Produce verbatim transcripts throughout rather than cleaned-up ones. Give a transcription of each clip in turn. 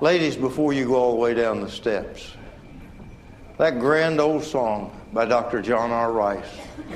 Ladies, before you go all the way down the steps, that grand old song by Doctor John R. Rice.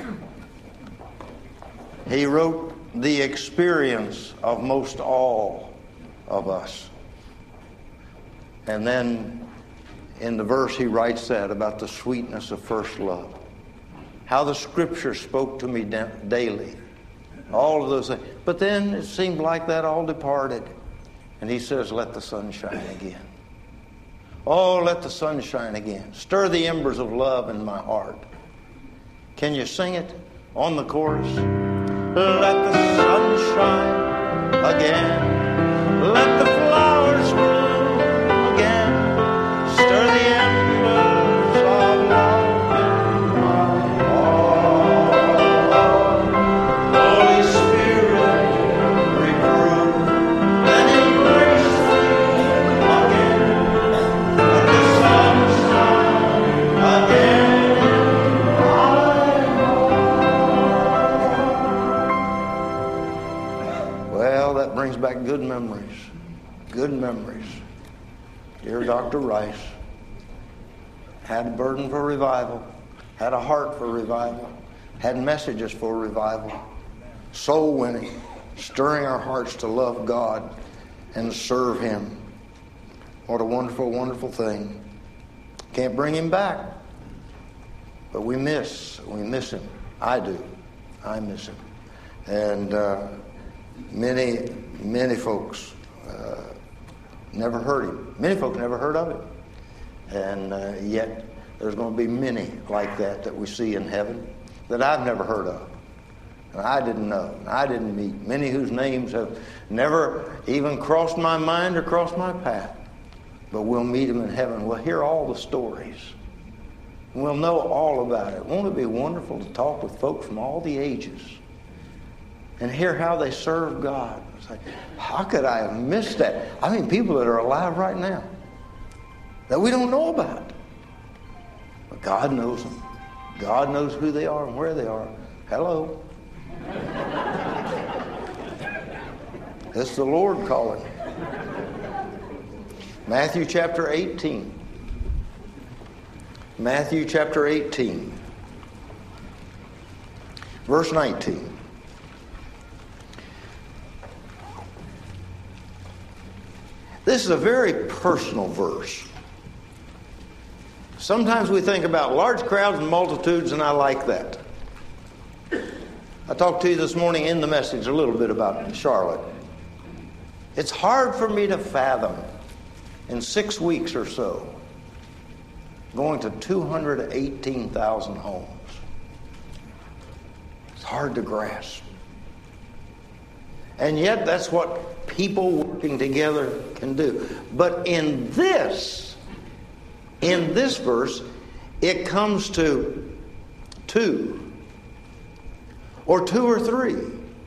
He wrote the experience of most all of us. And then in the verse he writes that about the sweetness of first love. How the Scripture spoke to me da- daily. All of those things. But then it seemed like that all departed. And he says, let the sun shine again. Oh, let the sun shine again. Stir the embers of love in my heart. Can you sing it on the chorus? Let the sun shine again. Let the flowers bloom again. Stir the embers of love in my heart. Holy Spirit, reprove and embrace me again. Let the sun shine again. Well, that brings back good memories. Good memories. Dear Doctor Rice had a burden for revival, had a heart for revival, had messages for revival, soul winning, stirring our hearts to love God and serve Him. What a wonderful, wonderful thing. Can't bring Him back, but we miss, we miss Him. I do. I miss Him. And uh, many, many folks uh, never heard Him. Many folks never heard of Him. And uh, yet there's going to be many like that that we see in heaven that I've never heard of. And I didn't know. And I didn't meet. Many whose names have never even crossed my mind or crossed my path. But we'll meet them in heaven. We'll hear all the stories. And we'll know all about it. Won't it be wonderful to talk with folks from all the ages and hear how they serve God? It's like, how could I have missed that? I mean, people that are alive right now that we don't know about. But God knows them. God knows who they are and where they are. Hello. It's the Lord calling. Matthew chapter eighteen. Matthew chapter eighteen. Verse nineteen. This is a very personal verse. Sometimes we think about large crowds and multitudes, and I like that. I talked to you this morning in the message a little bit about Charlotte. It's hard for me to fathom in six weeks or so going to two hundred eighteen thousand homes. It's hard to grasp. And yet that's what people working together can do. But in this, in this verse, it comes to two, or two or three.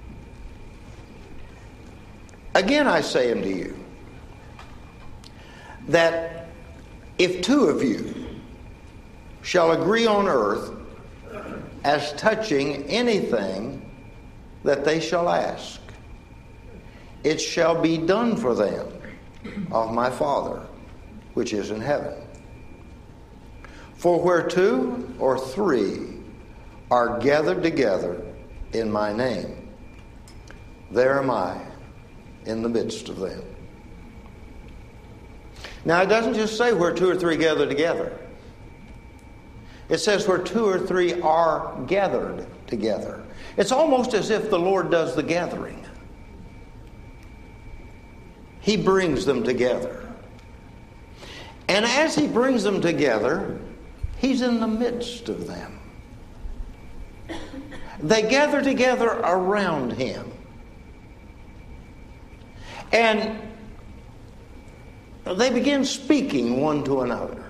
Again, I say unto you that if two of you shall agree on earth as touching anything that they shall ask, it shall be done for them of my Father which is in heaven. For where two or three are gathered together in my name, there am I in the midst of them. Now, it doesn't just say where two or three gather together. It says where two or three are gathered together. It's almost as if the Lord does the gathering. He brings them together. And as He brings them together, He's in the midst of them. They gather together around Him. And they begin speaking one to another.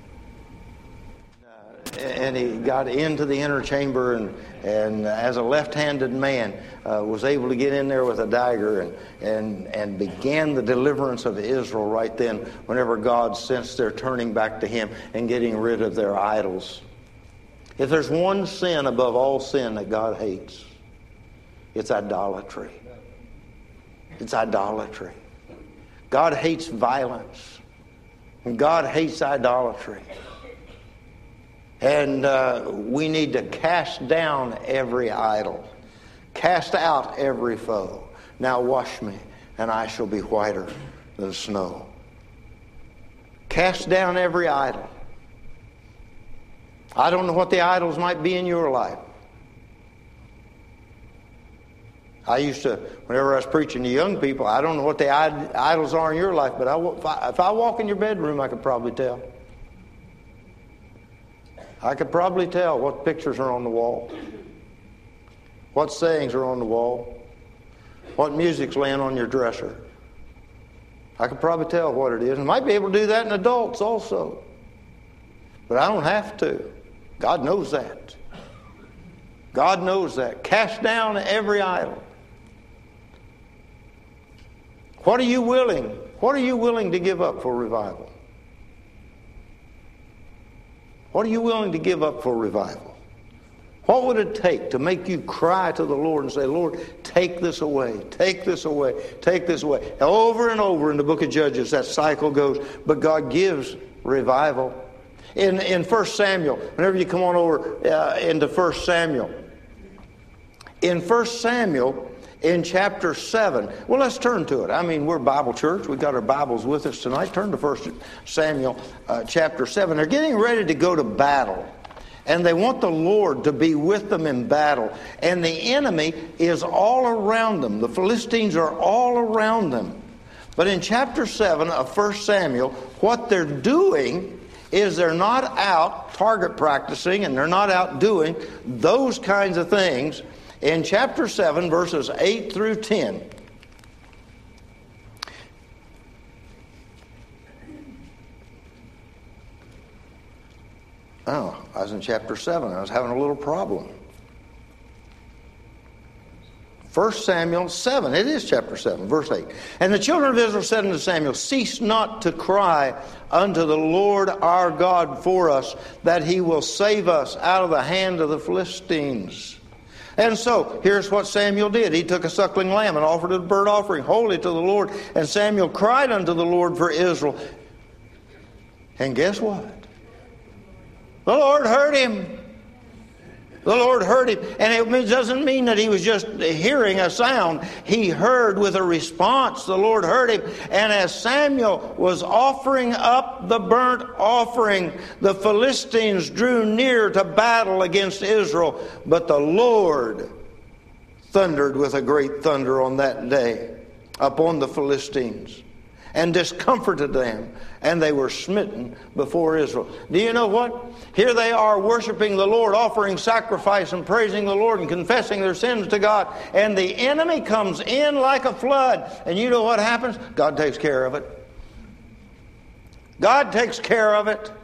Uh, and he got into the inner chamber, and, and as a left-handed man uh, was able to get in there with a dagger and, and, and began the deliverance of Israel right then whenever God sensed their turning back to Him and getting rid of their idols. If there's one sin above all sin that God hates, it's idolatry. It's idolatry. God hates violence. God hates idolatry. And uh, we need to cast down every idol. Cast out every foe. Now wash me, and I shall be whiter than snow. Cast down every idol. I don't know what the idols might be in your life. I used to, whenever I was preaching to young people, I don't know what the idols are in your life, but I, if, I, if I walk in your bedroom, I could probably tell. I could probably tell what pictures are on the wall, what sayings are on the wall, what music's laying on your dresser. I could probably tell what it is. I might be able to do that in adults also. But I don't have to. God knows that. God knows that. Cast down every idol. What are you willing? What are you willing to give up for revival? What are you willing to give up for revival? What would it take to make you cry to the Lord and say, Lord, take this away, take this away, take this away? Over and over in the book of Judges, that cycle goes, but God gives revival. In, in First Samuel, whenever you come on over uh, into First Samuel, in First Samuel, in chapter seven, well, let's turn to it. I mean, we're a Bible church. We've got our Bibles with us tonight. Turn to First Samuel uh, chapter seven. They're getting ready to go to battle. And they want the Lord to be with them in battle. And the enemy is all around them. The Philistines are all around them. But in chapter seven of First Samuel, what they're doing is they're not out target practicing and they're not out doing those kinds of things. In chapter seven, verses eight through ten, oh, I was in chapter seven. I was having a little problem. First Samuel seven, it is chapter seven, verse eight. And the children of Israel said unto Samuel, cease not to cry unto the Lord our God for us, that he will save us out of the hand of the Philistines. And so, here's what Samuel did. He took a suckling lamb and offered it a burnt offering, holy to the Lord. And Samuel cried unto the Lord for Israel. And guess what? The Lord heard him. The Lord heard him. And it doesn't mean that he was just hearing a sound. He heard with a response. The Lord heard him. And as Samuel was offering up the burnt offering, the Philistines drew near to battle against Israel. But the Lord thundered with a great thunder on that day upon the Philistines and discomforted them, and they were smitten before Israel. Do you know what? Here they are worshiping the Lord, offering sacrifice and praising the Lord and confessing their sins to God, and the enemy comes in like a flood. And you know what happens? God takes care of it. God takes care of it.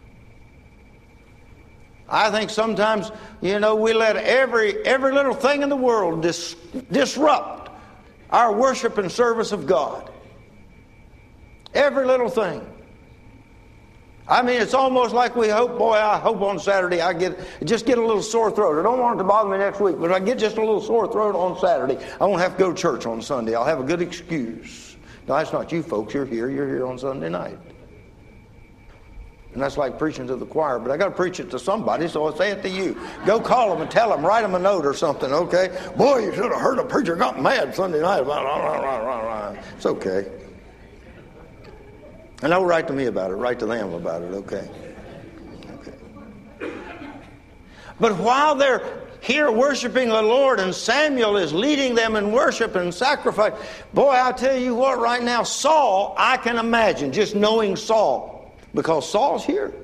I think sometimes, you know, we let every every little thing in the world dis- disrupt our worship and service of God. Every little thing. I mean, it's almost like we hope, boy, I hope on Saturday I get just get a little sore throat. I don't want it to bother me next week, but if I get just a little sore throat on Saturday, I won't have to go to church on Sunday. I'll have a good excuse. No, that's not you folks. You're here. You're here on Sunday night. And that's like preaching to the choir, but I got to preach it to somebody, so I'll say it to you. Go call them and tell them, write them a note or something, okay? Boy, you should have heard a preacher got mad Sunday night. It's okay. And don't write to me about it. Write to them about it, okay? Okay. But while they're here worshiping the Lord and Samuel is leading them in worship and sacrifice, boy, I'll tell you what, right now, Saul, I can imagine, just knowing Saul, because Saul's here.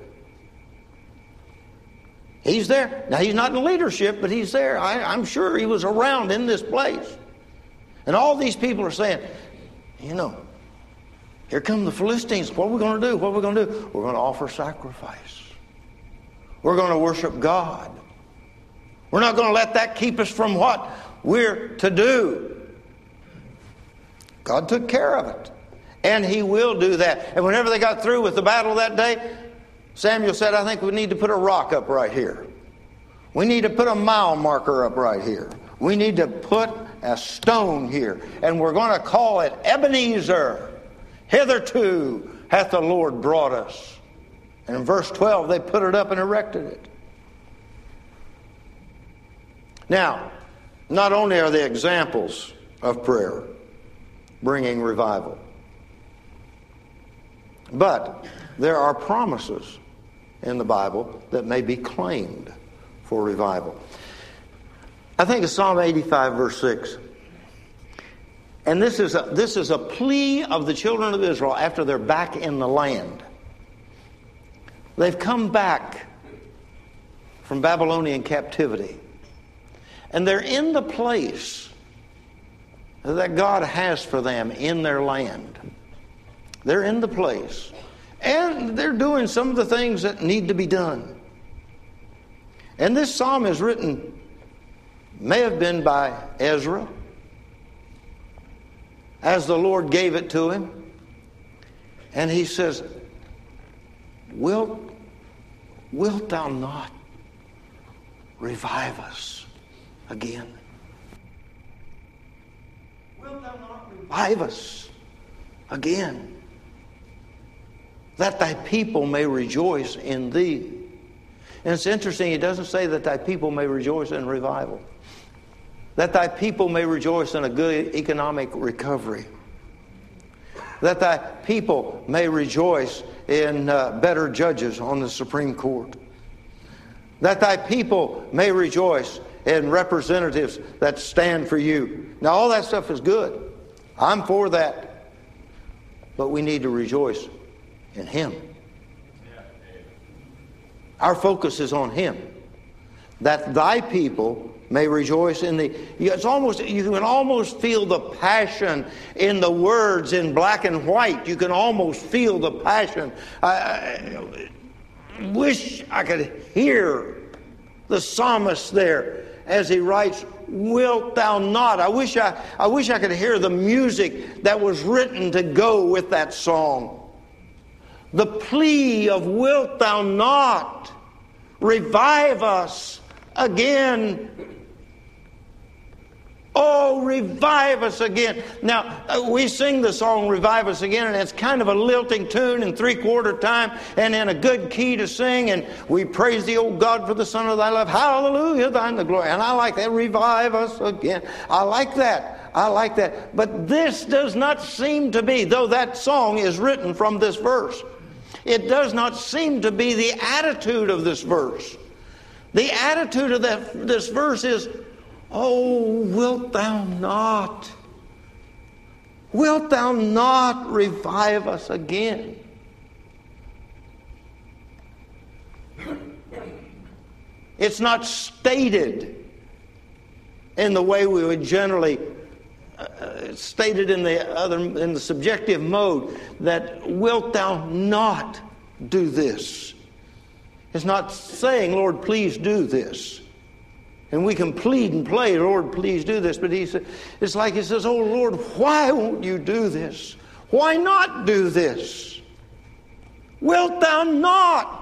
He's there. Now, he's not in leadership, but he's there. I, I'm sure he was around in this place. And all these people are saying, you know, here come the Philistines. What are we going to do? What are we going to do? We're going to offer sacrifice. We're going to worship God. We're not going to let that keep us from what we're to do. God took care of it. And he will do that. And whenever they got through with the battle that day, Samuel said, I think we need to put a rock up right here. We need to put a mile marker up right here. We need to put a stone here. And we're going to call it Ebenezer. Hitherto hath the Lord brought us. And in verse twelve, they put it up and erected it. Now, not only are they examples of prayer bringing revival, but there are promises in the Bible that may be claimed for revival. I think it's Psalm eighty-five, verse six. And this is a, this is a plea of the children of Israel after they're back in the land. They've come back from Babylonian captivity. And they're in the place that God has for them in their land. They're in the place. And they're doing some of the things that need to be done. And this psalm is written, may have been by Ezra, as the Lord gave it to him. And he says, Wilt, wilt thou not revive us again? Wilt thou not revive us again, that thy people may rejoice in thee? And it's interesting, it doesn't say that thy people may rejoice in revival. That thy people may rejoice in a good economic recovery. That thy people may rejoice in uh, better judges on the Supreme Court. That thy people may rejoice in representatives that stand for you. Now, all that stuff is good. I'm for that. But we need to rejoice in Him. Our focus is on Him. That thy people may rejoice in the... It's almost, you can almost feel the passion in the words in black and white. You can almost feel the passion. I, I wish I could hear the psalmist there as he writes, wilt thou not? I wish I, I wish I could hear the music that was written to go with that song. The plea of wilt thou not revive us again? Oh, revive us again. Now, we sing the song, Revive Us Again, and it's kind of a lilting tune in three-quarter time and in a good key to sing, and we praise thee, O God, for the Son of thy love. Hallelujah, thine the glory. And I like that, revive us again. I like that. I like that. But this does not seem to be, though that song is written from this verse, it does not seem to be the attitude of this verse. The attitude of that, this verse is, oh, wilt thou not, wilt thou not revive us again? It's not stated in the way we would generally uh, stated in the other in the subjective mode, that wilt thou not do this. It's not saying, Lord, please do this. And we can plead and play, Lord, please do this. But he said, it's like he says, oh, Lord, why won't you do this? Why not do this? Wilt thou not?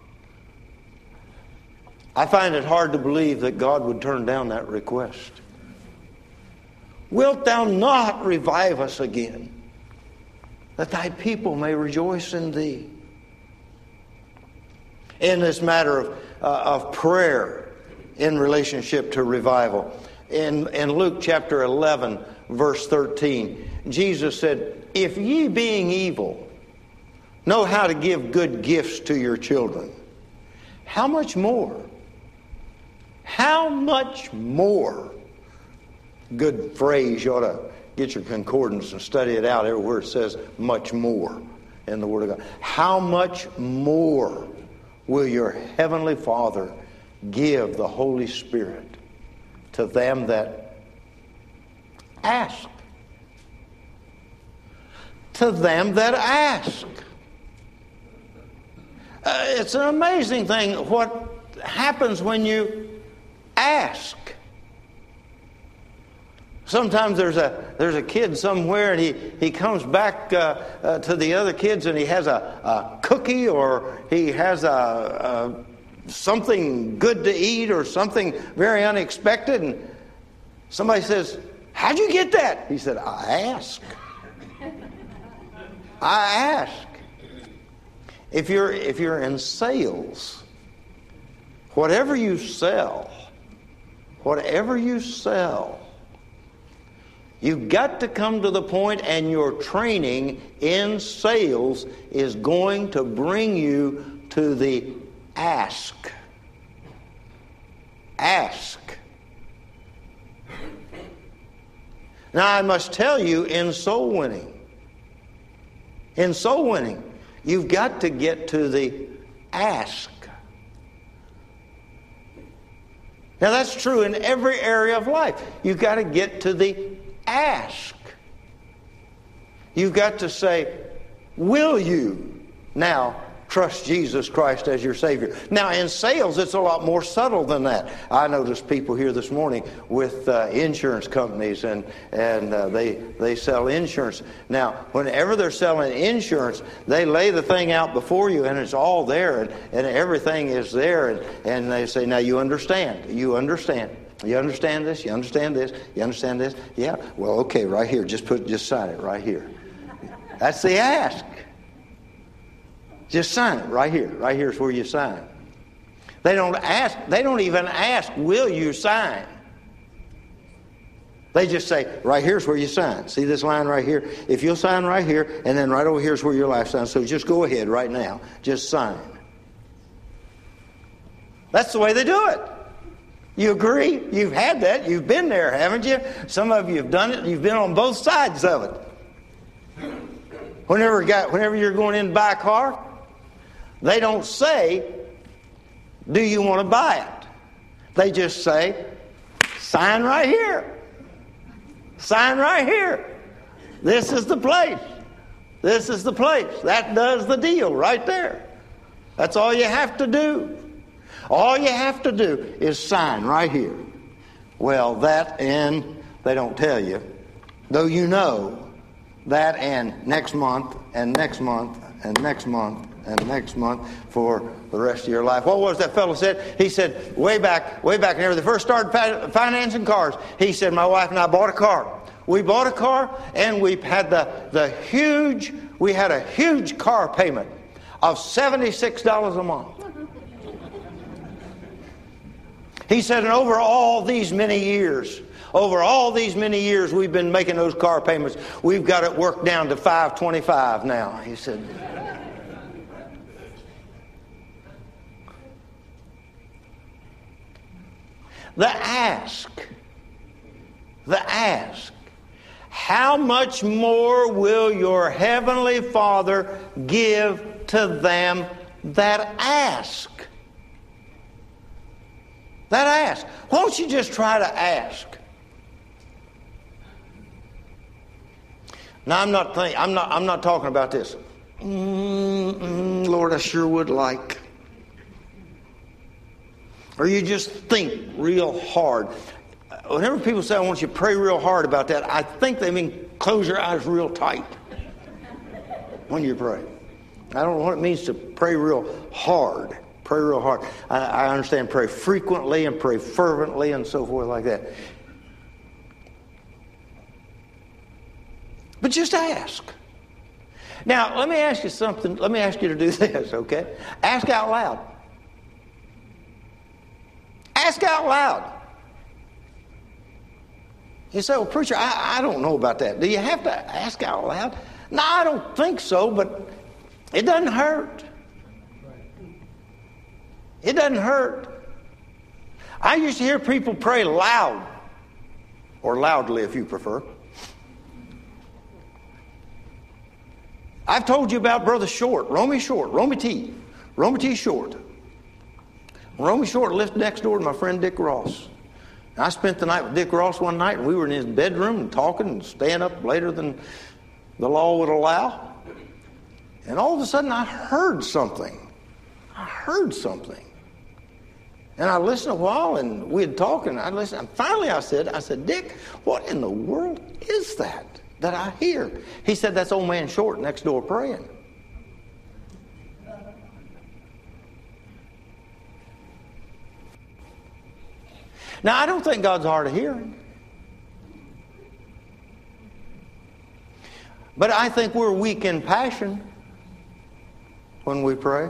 I find it hard to believe that God would turn down that request. Wilt thou not revive us again, that thy people may rejoice in thee? In this matter of, uh, of prayer in relationship to revival, in, in Luke chapter eleven, verse thirteen, Jesus said, if ye being evil know how to give good gifts to your children, how much more? How much more? Good phrase. You ought to get your concordance and study it out everywhere it says much more in the Word of God. How much more will your Heavenly Father give the Holy Spirit to them that ask? To them that ask. Uh, it's an amazing thing what happens when you ask. Sometimes there's a there's a kid somewhere, and he, he comes back uh, uh, to the other kids, and he has a, a cookie, or he has a, a something good to eat, or something very unexpected, and somebody says, how'd you get that? He said, I asked. I asked. If you're, if you're in sales, whatever you sell, whatever you sell, you've got to come to the point, and your training in sales is going to bring you to the ask. Ask. Now, I must tell you, in soul winning, in soul winning, you've got to get to the ask. Now, that's true in every area of life. You've got to get to the ask. You've got to say, will you now trust Jesus Christ as your Savior? Now, in sales, it's a lot more subtle than that. I noticed people here this morning with uh, insurance companies, and and uh, they they sell insurance. Now, whenever they're selling insurance, they lay the thing out before you, and it's all there, and, and everything is there, and, and they say, now you understand, you understand. You understand this? You understand this? You understand this? Yeah. Well, okay, right here. Just put, just sign it right here. That's the ask. Just sign it right here. Right here is where you sign. They don't ask. They don't even ask, will you sign? They just say, right here's where you sign. See this line right here? If you'll sign right here, and then right over here is where your life signs. So just go ahead right now. Just sign. That's the way they do it. You agree? You've had that. You've been there, haven't you? Some of you have done it. You've been on both sides of it. Whenever, got, whenever you're going in to buy a car, they don't say, do you want to buy it? They just say, sign right here. Sign right here. This is the place. This is the place. That does the deal right there. That's all you have to do. All you have to do is sign right here. Well, that and they don't tell you, though you know, that and next month and next month and next month and next month for the rest of your life. What was that fellow said? He said, way back, way back whenever they first started financing cars, he said, my wife and I bought a car. We bought a car, and we had the, the huge, we had a huge car payment of seventy-six dollars a month. He said, and over all these many years, over all these many years we've been making those car payments, we've got it worked down to five twenty-five now. He said, the ask, the ask, how much more will your heavenly Father give to them that ask? That ask. Why don't you just try to ask? Now, I'm not think, I'm not. I'm not talking about this. Mm-mm, Lord, I sure would like. Or you just think real hard. Whenever people say, "I want you to pray real hard about that," I think they mean close your eyes real tight when you pray. I don't know what it means to pray real hard. Pray real hard. I, I understand pray frequently and pray fervently and so forth like that. But just ask. Now, let me ask you something. Let me ask you to do this, okay? Ask out loud. Ask out loud. You say, well, preacher, I, I don't know about that. Do you have to ask out loud? No, I don't think so, but it doesn't hurt. It doesn't hurt. I used to hear people pray loud, or loudly if you prefer. I've told you about Brother Short, Romy Short, Romy T, Romy T. Short. Romy Short lived next door to my friend Dick Ross. I spent the night with Dick Ross one night, and we were in his bedroom and talking and staying up later than the law would allow. And all of a sudden I heard something. I heard something. And I listened a while, and we'd talk, and I listened. And finally I said, I said, Dick, what in the world is that that I hear? He said, that's old man Short next door praying. Now, I don't think God's hard of hearing. But I think we're weak in passion. when we pray?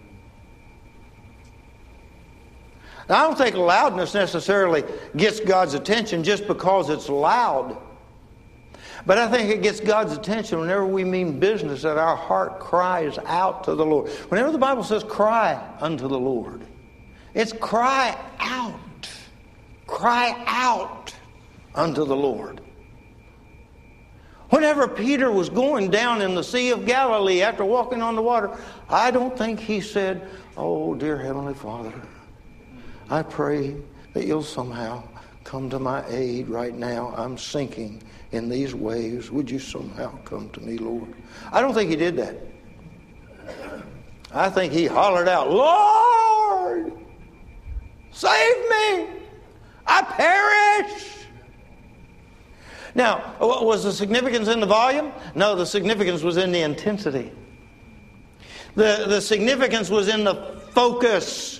Now, I don't think loudness necessarily gets God's attention just because it's loud. But I think it gets God's attention whenever we mean business, that our heart cries out to the Lord. Whenever the Bible says cry unto the Lord, it's cry out. Cry out unto the Lord. Whenever Peter was going down in the Sea of Galilee after walking on the water, I don't think he said, "Oh, dear Heavenly Father, I pray that you'll somehow come to my aid right now. I'm sinking in these waves. Would you somehow come to me, Lord?" I don't think he did that. I think he hollered out, "Lord, save me! I perish!" Now, was the significance in the volume? No, the significance was in the intensity. The, the significance was in the focus.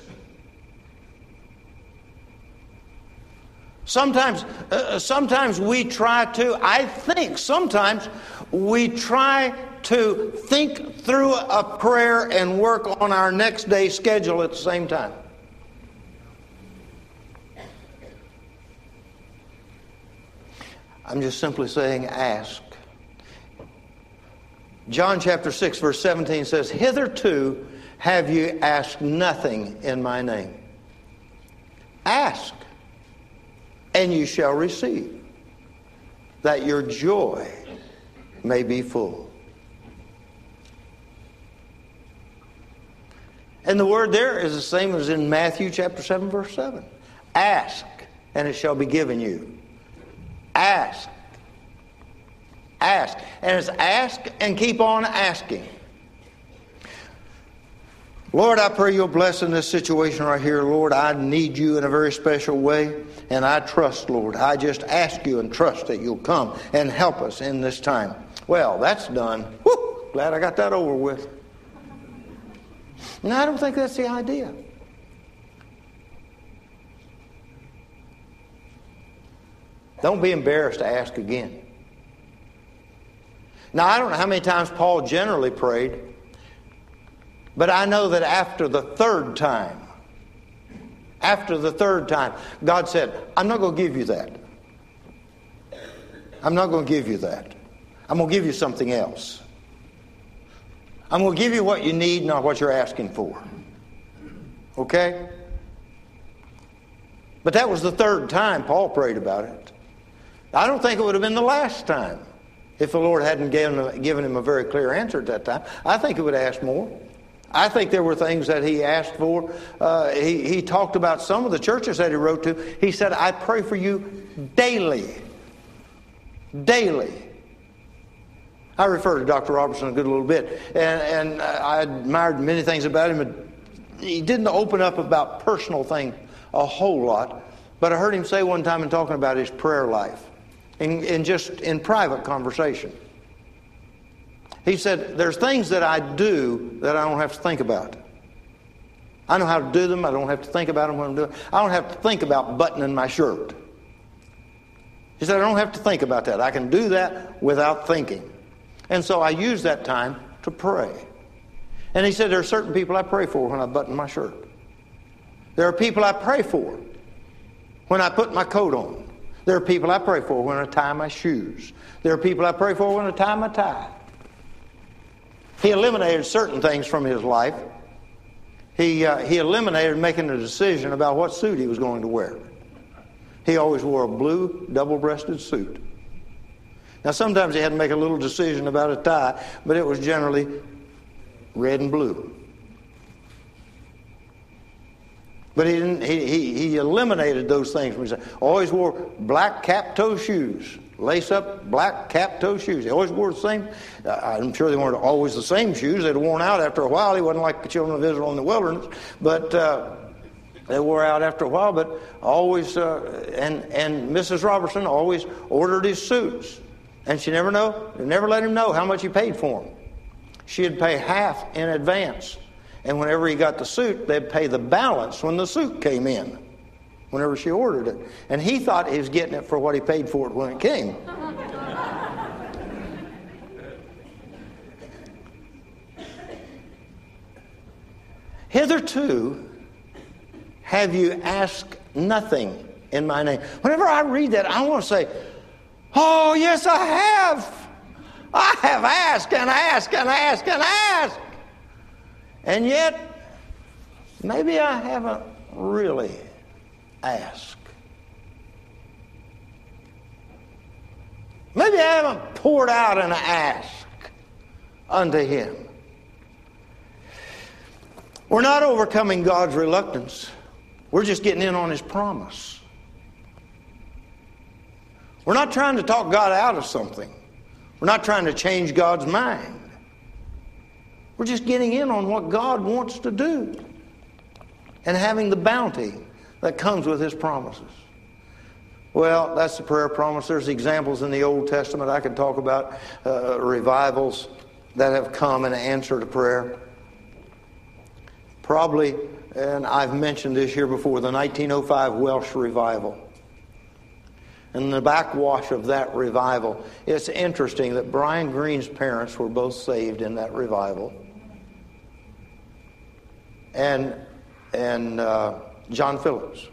Sometimes, uh, sometimes we try to, I think sometimes we try to think through a prayer and work on our next day's schedule at the same time. I'm just simply saying ask. John chapter six verse seventeen says, "Hitherto have you asked nothing in my name. Ask, and you shall receive, that your joy may be full." And the word there is the same as in Matthew chapter seven verse seven. Ask, and it shall be given you. Ask. Ask. And it's ask and keep on asking. Lord, I pray you'll bless in this situation right here. Lord, I need you in a very special way. And I trust, Lord. I just ask you and trust that you'll come and help us in this time. Well, that's done. Woo! Glad I got that over with. And I don't think that's the idea. Don't be embarrassed to ask again. Now, I don't know how many times Paul generally prayed, but I know that after the third time, after the third time, God said, "I'm not going to give you that. I'm not going to give you that. I'm going to give you something else. I'm going to give you what you need, not what you're asking for." Okay? But that was the third time Paul prayed about it. I don't think it would have been the last time if the Lord hadn't given, given him a very clear answer at that time. I think he would have asked more. I think there were things that he asked for. Uh, he, he talked about some of the churches that he wrote to. He said, "I pray for you daily." Daily. I refer to Doctor Robertson a good little bit. And, and I admired many things about him. But he didn't open up about personal things a whole lot. But I heard him say one time in talking about his prayer life. In, in just in private conversation. He said, "There's things that I do that I don't have to think about. I know how to do them. I don't have to think about them when I'm doing it. I don't have to think about buttoning my shirt." He said, "I don't have to think about that. I can do that without thinking." And so I use that time to pray. And he said, "There are certain people I pray for when I button my shirt. There are people I pray for when I put my coat on. There are people I pray for when I tie my shoes. There are people I pray for when I tie my tie." He eliminated certain things from his life. He, uh, he eliminated making a decision about what suit he was going to wear. He always wore a blue double-breasted suit. Now, sometimes he had to make a little decision about a tie, but it was generally red and blue. But he didn't. He, he, he eliminated those things from his life. Always wore black cap-toe shoes, lace-up black cap-toe shoes. He always wore the same. Uh, I'm sure they weren't always the same shoes. They'd worn out after a while. He wasn't like the children of Israel in the wilderness, but uh, they wore out after a while. But always, uh, and and Missus Robertson always ordered his suits, and she never know, never let him know how much he paid for them. She'd pay half in advance. And whenever he got the suit, they'd pay the balance when the suit came in, whenever she ordered it. And he thought he was getting it for what he paid for it when it came. Hitherto have you asked nothing in my name. Whenever I read that, I want to say, oh, yes, I have. I have asked and asked and asked and asked. And yet, maybe I haven't really asked. Maybe I haven't poured out an ask unto Him. We're not overcoming God's reluctance. We're just getting in on His promise. We're not trying to talk God out of something. We're not trying to change God's mind. We're just getting in on what God wants to do and having the bounty that comes with His promises. Well, that's the prayer promise. There's examples in the Old Testament. I could talk about uh, revivals that have come in answer to prayer. Probably, and I've mentioned this here before, the nineteen oh five Welsh revival. And the backwash of that revival, it's interesting that Brian Greene's parents were both saved in that revival. And, and uh, John Phillips.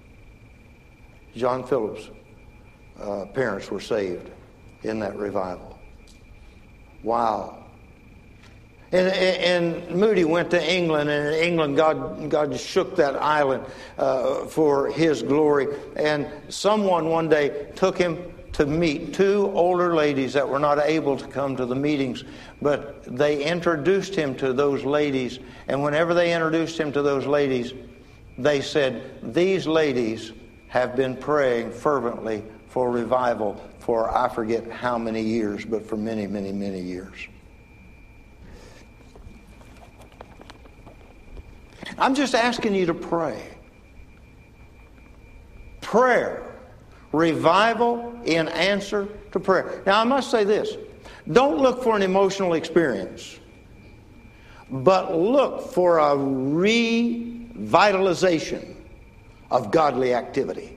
John Phillips' uh, parents were saved in that revival. Wow. And, and Moody went to England, and in England God, God shook that island uh, for His glory. And someone one day took him to meet two older ladies that were not able to come to the meetings, but they introduced him to those ladies. And whenever they introduced him to those ladies, they said, these ladies have been praying fervently for revival for I forget how many years, but for many, many, many years. I'm just asking you to pray. Prayer. Revival in answer to prayer. Now, I must say this. Don't look for an emotional experience, but look for a revitalization of godly activity.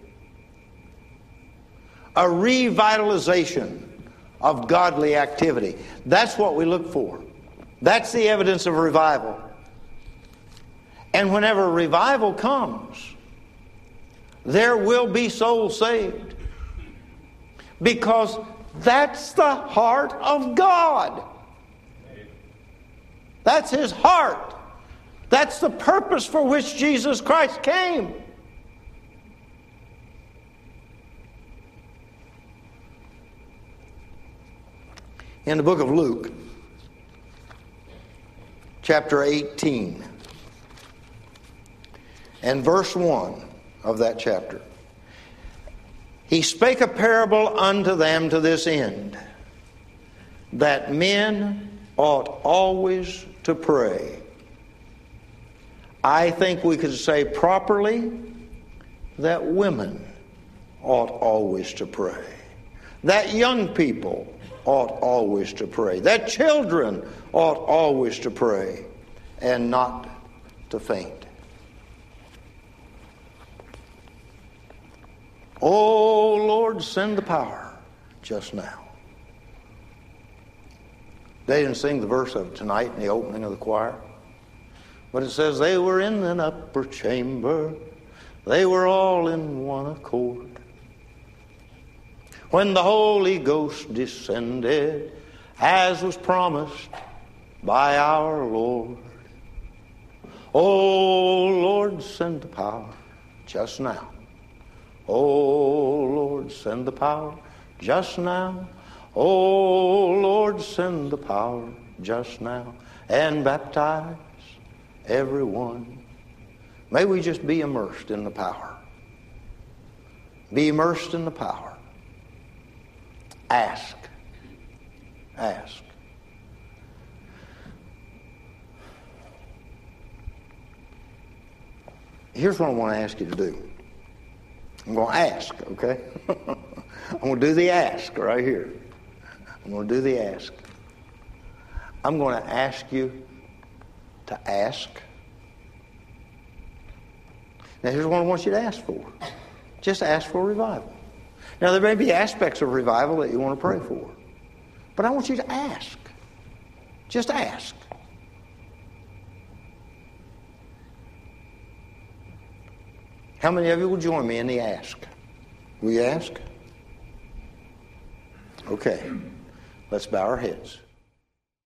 A revitalization of godly activity. That's what we look for. That's the evidence of revival. And whenever revival comes, there will be souls saved. Because that's the heart of God. That's His heart. That's the purpose for which Jesus Christ came. In the book of Luke, chapter eighteen, and verse one of that chapter. He spake a parable unto them to this end, that men ought always to pray. I think we could say properly that women ought always to pray. That young people ought always to pray. That children ought always to pray and not to faint. Oh, Lord, send the power just now. They didn't sing the verse of it tonight in the opening of the choir. But it says, they were in an upper chamber. They were all in one accord. When the Holy Ghost descended, as was promised by our Lord. Oh, Lord, send the power just now. Oh, Lord, send the power just now. Oh, Lord, send the power just now. And baptize everyone. May we just be immersed in the power. Be immersed in the power. Ask. Ask. Here's what I want to ask you to do. I'm going to ask, okay? I'm going to do the ask right here. I'm going to do the ask. I'm going to ask you to ask. Now, here's what I want you to ask for. Just ask for revival. Now, there may be aspects of revival that you want to pray for. But I want you to ask. Just ask. How many of you will join me in the ask? Will you ask? Okay. Let's bow our heads.